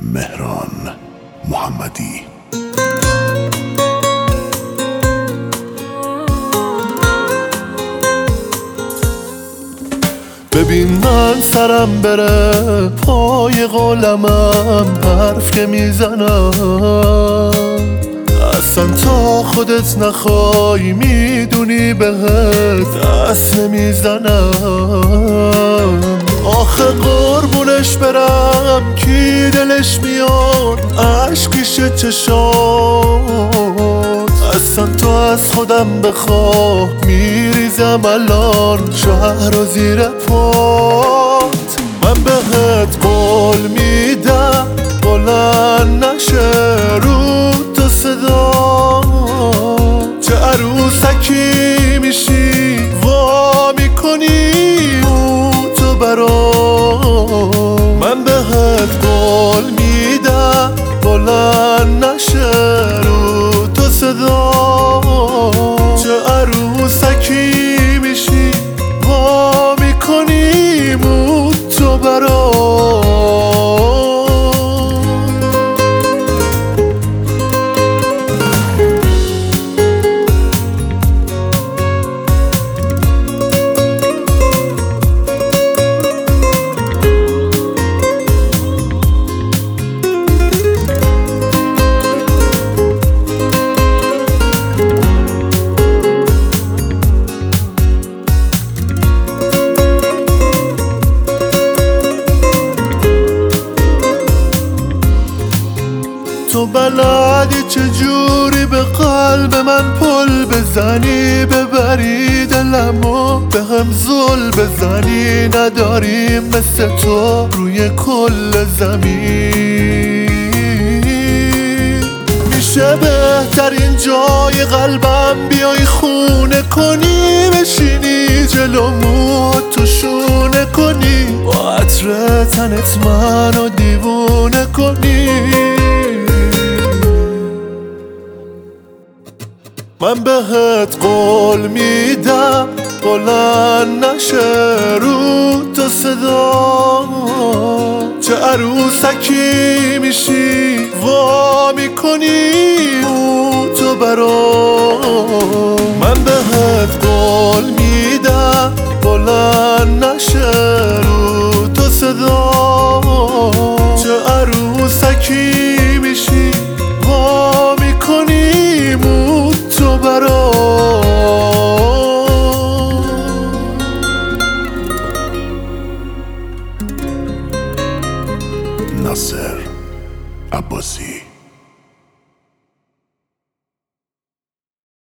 مهران محمدی. ببین من سرم بره پای قلمم حرف که میزنم، اصلا تا خودت نخوای میدونی بهت دست نمیزنم. آخه قربونش برم کی دلش میاد عشقیش چشات، اصلا تو از خودم بخواه میریزم الان شهر و زیر پات. من بهت قول میدم بلند نشه رو تو صدا، چه عروسکی میشی وا میکنی تو برام. من بهت قول میدم بلند نشه رو تو صدا، چه عروسکی میشی وا میکنی تو برام. تو بلدی چجوری به قلب من پل بزنی، ببری دلمو به هم زل بزنی. نداریم مثل تو روی کل زمین، میشه بهترین جای قلبم بیای خونه کنی، بشینی جلومو تو شونه کنی، با عطر تنت منو دیوونه کنی. من بهت قول میدم بلند نشه رو تو صدا، چه عروسکی میشی وا میکنی تو برام. من بهت قول میدم بلند نشه رو تو صدا، چه عروسکی میشی وا میکنی تو برام. ناصر عباسی.